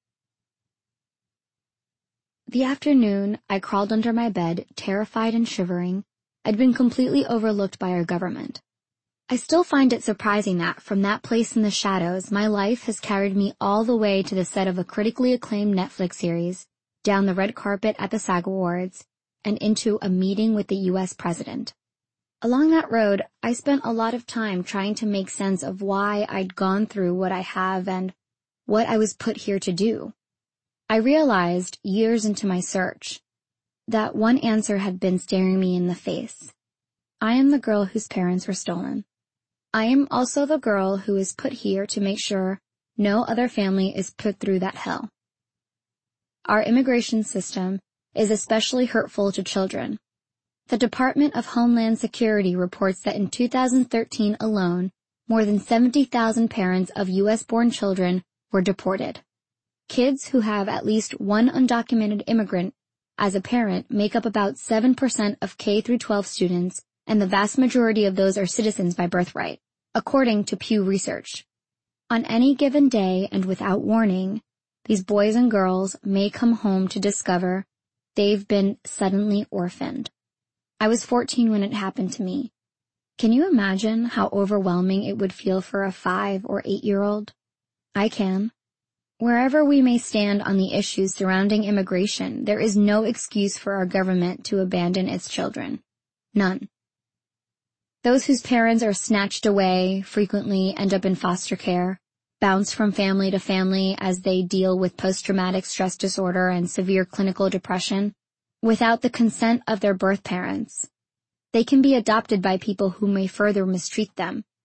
The afternoon, I crawled under my bed, terrified and shivering. I'd been completely overlooked by our government. I still find it surprising that, from that place in the shadows, my life has carried me all the way to the set of a critically acclaimed Netflix series, down the red carpet at the SAG Awards, and into a meeting with the U.S. President. Along that road, I spent a lot of time trying to make sense of why I'd gone through what I have and what I was put here to do. I realized, years into my search, that one answer had been staring me in the face. I am the girl whose parents were stolen. I am also the girl who is put here to make sure no other family is put through that hell. Our immigration system is especially hurtful to children. The Department of Homeland Security reports that in 2013 alone, more than 70,000 parents of U.S.-born children were deported. Kids who have at least one undocumented immigrant as a parent make up about 7% of K-12 students, and the vast majority of those are citizens by birthright, according to Pew Research. On any given day and without warning, these boys and girls may come home to discover they've been suddenly orphaned. I was 14 when it happened to me. Can you imagine how overwhelming it would feel for a 5 or 8-year-old? I can. Wherever we may stand on the issues surrounding immigration, there is no excuse for our government to abandon its children. None. Those whose parents are snatched away frequently end up in foster care, bounce from family to family as they deal with post-traumatic stress disorder and severe clinical depression, without the consent of their birth parents. They can be adopted by people who may further mistreat them.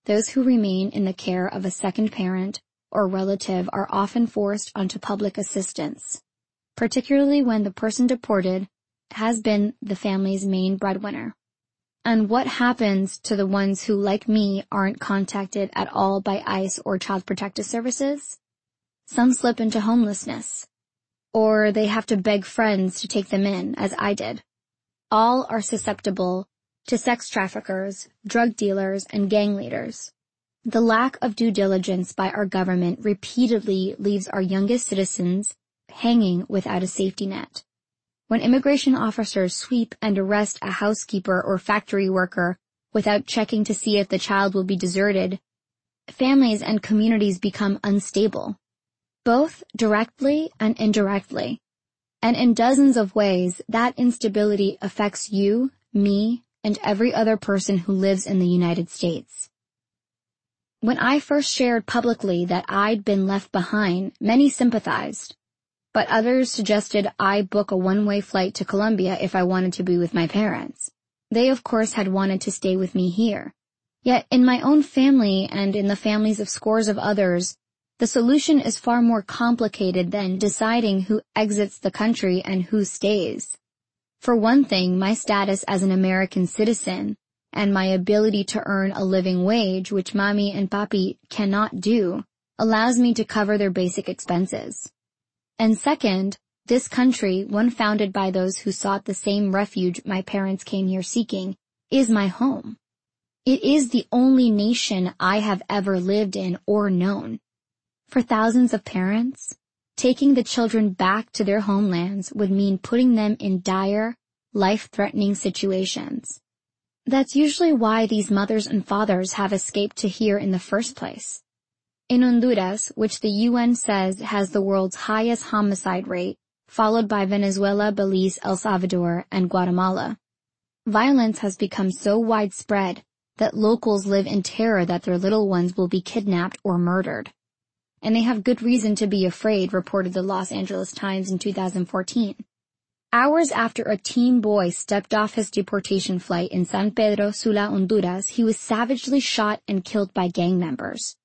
those who remain in the care of a second parent or relative are often forced onto public assistance, particularly when the person deported has been the family's main breadwinner. And what happens to the ones who, like me, aren't contacted at all by ICE or Child Protective Services? Some slip into homelessness, or they have to beg friends to take them in, as I did. All are susceptible to sex traffickers, drug dealers, and gang leaders. The lack of due diligence by our government repeatedly leaves our youngest citizens hanging without a safety net. When immigration officers sweep and arrest a housekeeper or factory worker without checking to see if the child will be deserted, families and communities become unstable, both directly and indirectly. And in dozens of ways, that instability affects you, me, and every other person who lives in the United States. When I first shared publicly that I'd been left behind, many sympathized, but others suggested I book a one-way flight to Colombia if I wanted to be with my parents. They, of course, had wanted to stay with me here. Yet in my own family and in the families of scores of others, the solution is far more complicated than deciding who exits the country and who stays. For one thing, my status as an American citizen and my ability to earn a living wage, which mommy and papi cannot do, allows me to cover their basic expenses. And second, this country, one founded by those who sought the same refuge my parents came here seeking, is my home. It is the only nation I have ever lived in or known. For thousands of parents, taking the children back to their homelands would mean putting them in dire, life-threatening situations. That's usually why these mothers and fathers have escaped to here in the first place. In Honduras, which the UN says has the world's highest homicide rate, followed by Venezuela, Belize, El Salvador, and Guatemala, violence has become so widespread that locals live in terror that their little ones will be kidnapped or murdered. And they have good reason to be afraid, reported the Los Angeles Times in 2014. Hours after a teen boy stepped off his deportation flight in San Pedro Sula, Honduras, he was savagely shot and killed by gang members.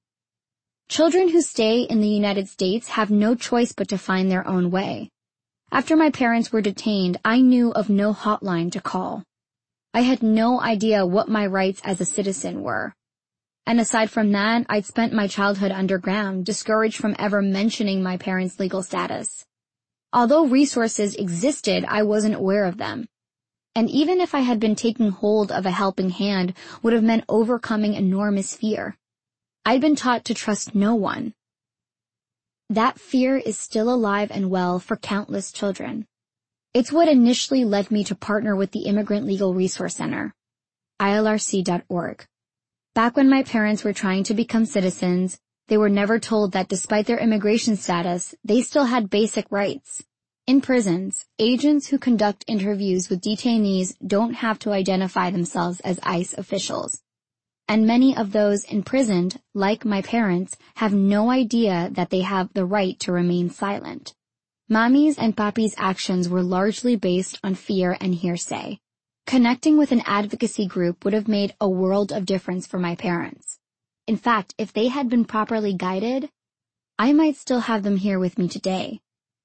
Children who stay in the United States have no choice but to find their own way. After my parents were detained, I knew of no hotline to call. I had no idea what my rights as a citizen were. And aside from that, I'd spent my childhood underground, discouraged from ever mentioning my parents' legal status. Although resources existed, I wasn't aware of them. And even if I had been taking hold of a helping hand, would have meant overcoming enormous fear. I'd been taught to trust no one. That fear is still alive and well for countless children. It's what initially led me to partner with the Immigrant Legal Resource Center, ILRC.org. Back when my parents were trying to become citizens, they were never told that despite their immigration status, they still had basic rights. In prisons, agents who conduct interviews with detainees don't have to identify themselves as ICE officials. And many of those imprisoned, like my parents, have no idea that they have the right to remain silent. Mommy's and papi's actions were largely based on fear and hearsay. Connecting with an advocacy group would have made a world of difference for my parents. In fact, if they had been properly guided, I might still have them here with me today.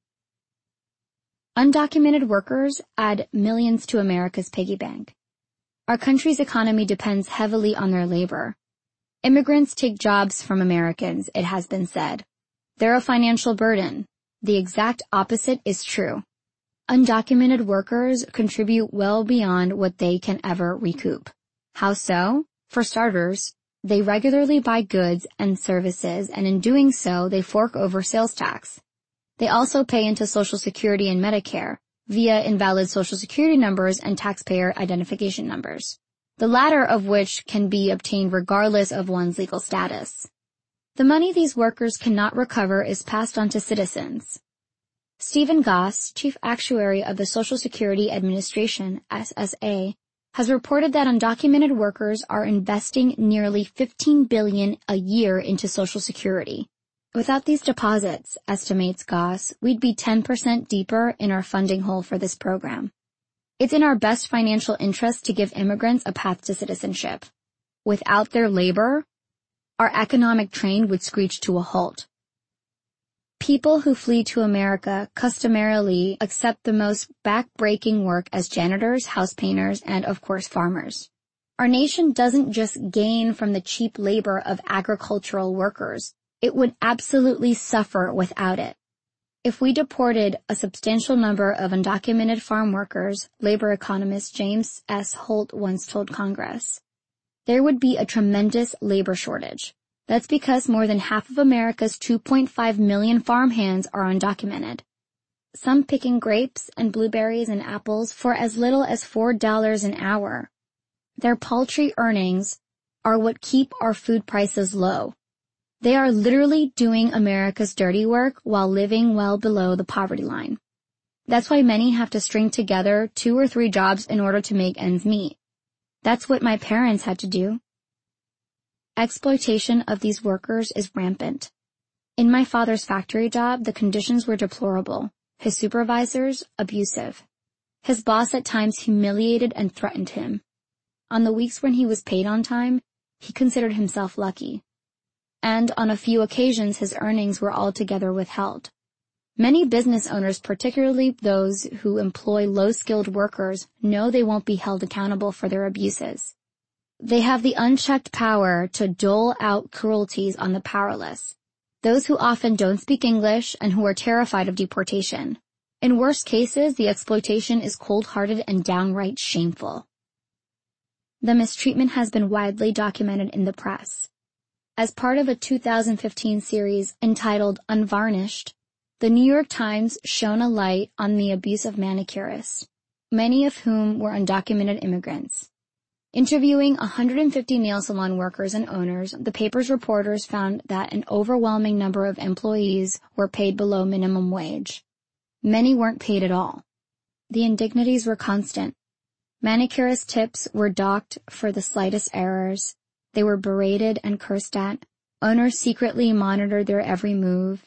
Undocumented workers add millions to America's piggy bank. Our country's economy depends heavily on their labor. Immigrants take jobs from Americans, it has been said. They're a financial burden. The exact opposite is true. Undocumented workers contribute well beyond what they can ever recoup. How so? For starters, they regularly buy goods and services, and in doing so, they fork over sales tax. They also pay into Social Security and Medicare via invalid Social Security numbers and taxpayer identification numbers, the latter of which can be obtained regardless of one's legal status. The money these workers cannot recover is passed on to citizens. Stephen Goss, Chief Actuary of the Social Security Administration, SSA, has reported that undocumented workers are investing nearly $15 billion a year into Social Security. Without these deposits, estimates Goss, we'd be 10% deeper in our funding hole for this program. It's in our best financial interest to give immigrants a path to citizenship. Without their labor, our economic train would screech to a halt. People who flee to America customarily accept the most back-breaking work as janitors, house painters, and, of course, farmers. Our nation doesn't just gain from the cheap labor of agricultural workers. It would absolutely suffer without it. If we deported a substantial number of undocumented farm workers, labor economist James S. Holt once told Congress, there would be a tremendous labor shortage. That's because more than half of America's 2.5 million farmhands are undocumented. Some picking grapes and blueberries and apples for as little as $4 an hour. Their paltry earnings are what keep our food prices low. They are literally doing America's dirty work while living well below the poverty line. That's why many have to string together 2 or 3 jobs in order to make ends meet. That's what my parents had to do. Exploitation of these workers is rampant. In my father's factory job, the conditions were deplorable. His supervisors, abusive. His boss at times humiliated and threatened him. On the weeks when he was paid on time, he considered himself lucky. And on a few occasions his earnings were altogether withheld. Many business owners, particularly those who employ low-skilled workers, know they won't be held accountable for their abuses. They have the unchecked power to dole out cruelties on the powerless, those who often don't speak English and who are terrified of deportation. In worst cases, the exploitation is cold-hearted and downright shameful. The mistreatment has been widely documented in the press. As part of a 2015 series entitled Unvarnished, the New York Times shone a light on the abuse of manicurists, many of whom were undocumented immigrants. Interviewing 150 nail salon workers and owners, the paper's reporters found that an overwhelming number of employees were paid below minimum wage. Many weren't paid at all. The indignities were constant. Manicurist tips were docked for the slightest errors. They were berated and cursed at. Owners secretly monitored their every move.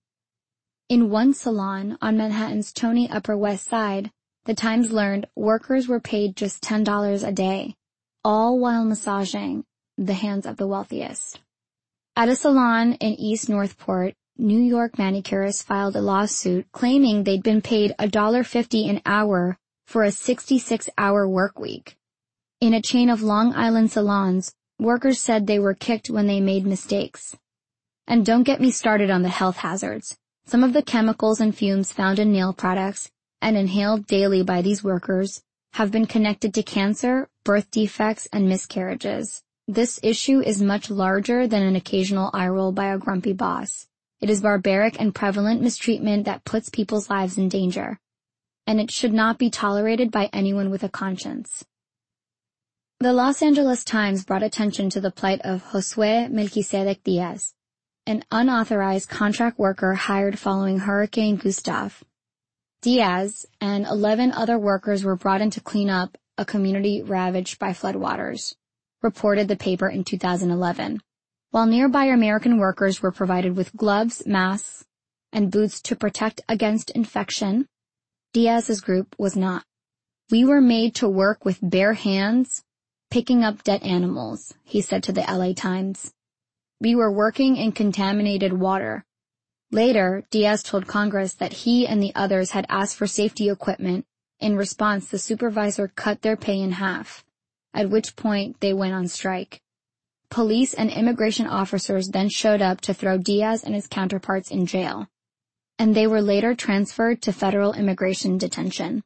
In one salon on Manhattan's Tony Upper West Side, the Times learned workers were paid just $10 a day, all while massaging the hands of the wealthiest. At a salon in East Northport, New York manicurists filed a lawsuit claiming they'd been paid $1.50 an hour for a 66-hour work week. In a chain of Long Island salons, workers said they were kicked when they made mistakes. And don't get me started on the health hazards. Some of the chemicals and fumes found in nail products and inhaled daily by these workers have been connected to cancer, birth defects, and miscarriages. This issue is much larger than an occasional eye roll by a grumpy boss. It is barbaric and prevalent mistreatment that puts people's lives in danger, and it should not be tolerated by anyone with a conscience. The Los Angeles Times brought attention to the plight of Josue Melquisedec Diaz, an unauthorized contract worker hired following Hurricane Gustav. Diaz and 11 other workers were brought in to clean up a community ravaged by floodwaters, reported the paper in 2011. While nearby American workers were provided with gloves, masks, and boots to protect against infection, Diaz's group was not. We were made to work with bare hands, picking up dead animals, he said to the LA Times. We were working in contaminated water. Later, Diaz told Congress that he and the others had asked for safety equipment. In response, the supervisor cut their pay in half, at which point they went on strike. Police and immigration officers then showed up to throw Diaz and his counterparts in jail, and they were later transferred to federal immigration detention.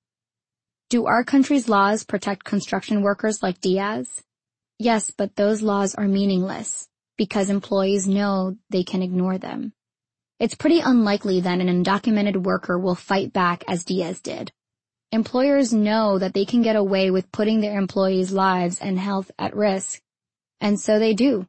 Do our country's laws protect construction workers like Diaz? Yes, but those laws are meaningless because employees know they can ignore them. It's pretty unlikely that an undocumented worker will fight back as Diaz did. Employers know that they can get away with putting their employees' lives and health at risk, and so they do.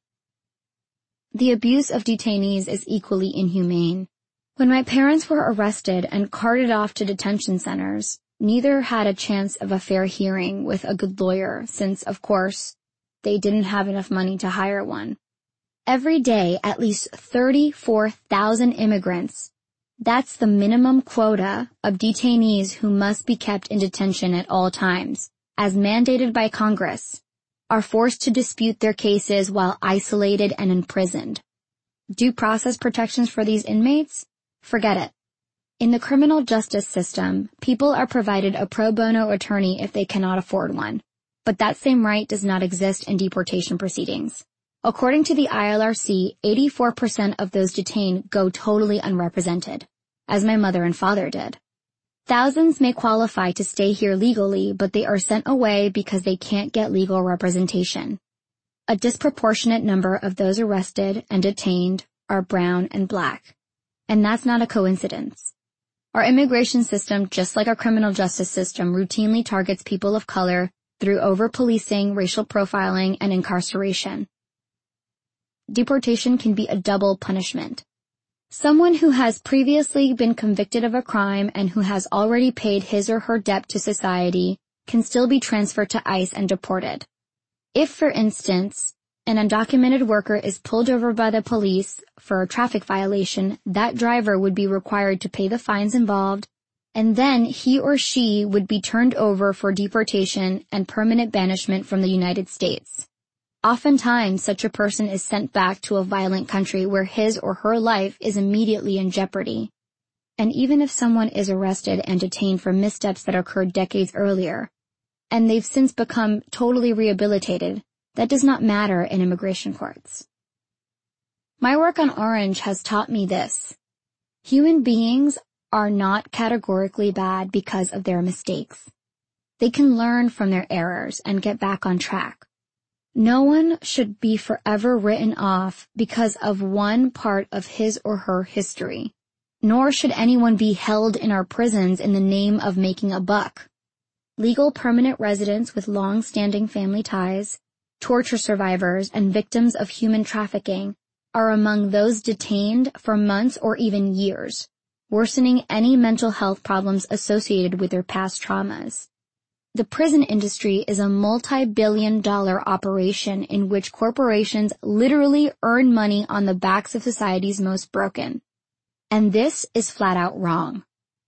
The abuse of detainees is equally inhumane. When my parents were arrested and carted off to detention centers, neither had a chance of a fair hearing with a good lawyer since, of course, they didn't have enough money to hire one. Every day, at least 34,000 immigrants, that's the minimum quota of detainees who must be kept in detention at all times, as mandated by Congress, are forced to dispute their cases while isolated and imprisoned. Due process protections for these inmates? Forget it. In the criminal justice system, people are provided a pro bono attorney if they cannot afford one. But that same right does not exist in deportation proceedings. According to the ILRC, 84% of those detained go totally unrepresented, as my mother and father did. Thousands may qualify to stay here legally, but they are sent away because they can't get legal representation. A disproportionate number of those arrested and detained are brown and black. And that's not a coincidence. Our immigration system, just like our criminal justice system, routinely targets people of color through over-policing, racial profiling, and incarceration. Deportation can be a double punishment. Someone who has previously been convicted of a crime and who has already paid his or her debt to society can still be transferred to ICE and deported. If, for instance, an undocumented worker is pulled over by the police for a traffic violation, that driver would be required to pay the fines involved, and then he or she would be turned over for deportation and permanent banishment from the United States. Oftentimes, such a person is sent back to a violent country where his or her life is immediately in jeopardy. And even if someone is arrested and detained for missteps that occurred decades earlier, and they've since become totally rehabilitated, that does not matter in immigration courts. My work on Orange has taught me this. Human beings are not categorically bad because of their mistakes. They can learn from their errors and get back on track. No one should be forever written off because of one part of his or her history, nor should anyone be held in our prisons in the name of making a buck. Legal permanent residents with long-standing family ties, torture survivors, and victims of human trafficking are among those detained for months or even years, worsening any mental health problems associated with their past traumas. The prison industry is a multi-billion-dollar operation in which corporations literally earn money on the backs of society's most broken. And this is flat out wrong.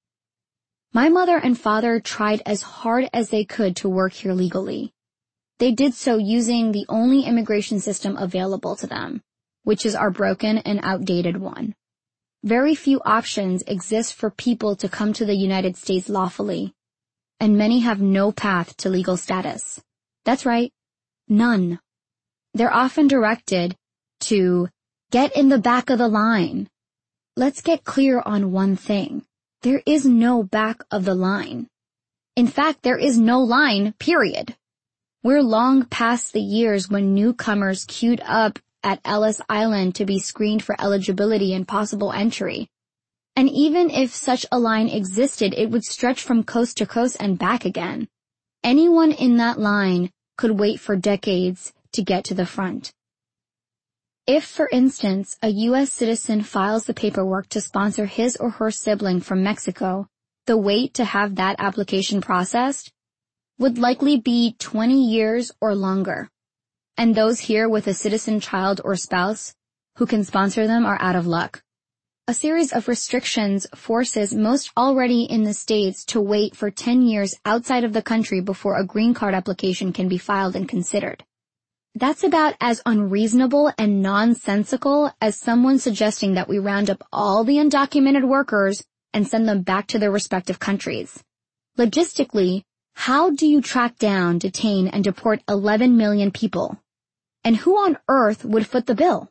My mother and father tried as hard as they could to work here legally. They did so using the only immigration system available to them, which is our broken and outdated one. Very few options exist for people to come to the United States lawfully, and many have no path to legal status. That's right, none. They're often directed to get in the back of the line. Let's get clear on one thing. There is no back of the line. In fact, there is no line, period. We're long past the years when newcomers queued up at Ellis Island to be screened for eligibility and possible entry. And even if such a line existed, it would stretch from coast to coast and back again. Anyone in that line could wait for decades to get to the front. If, for instance, a U.S. citizen files the paperwork to sponsor his or her sibling from Mexico, the wait to have that application processed would likely be 20 years or longer. And those here with a citizen child or spouse who can sponsor them are out of luck. A series of restrictions forces most already in the States to wait for 10 years outside of the country before a green card application can be filed and considered. That's about as unreasonable and nonsensical as someone suggesting that we round up all the undocumented workers and send them back to their respective countries. Logistically, how do you track down, detain, and deport 11 million people? And who on earth would foot the bill?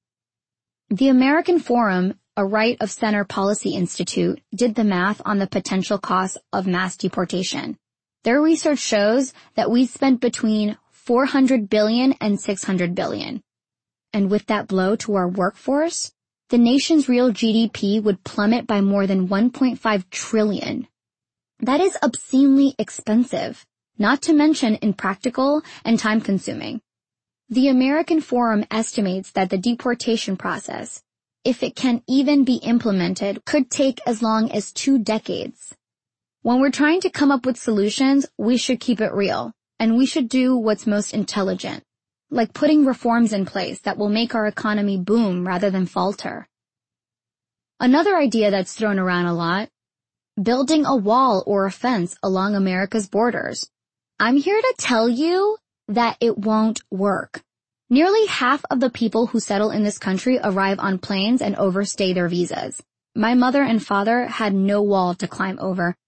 The American Forum, a Right of Center Policy Institute, did the math on the potential costs of mass deportation. Their research shows that we spent between $400 billion and $600 billion. And with that blow to our workforce, the nation's real GDP would plummet by more than $1.5 trillion. That is obscenely expensive, not to mention impractical and time-consuming. The American Forum estimates that the deportation process, if it can even be implemented, could take as long as 2 decades. When we're trying to come up with solutions, we should keep it real, and we should do what's most intelligent, like putting reforms in place that will make our economy boom rather than falter. Another idea that's thrown around a lot, building a wall or a fence along America's borders. I'm here to tell you that it won't work. Nearly half of the people who settle in this country arrive on planes and overstay their visas. My mother and father had no wall to climb over,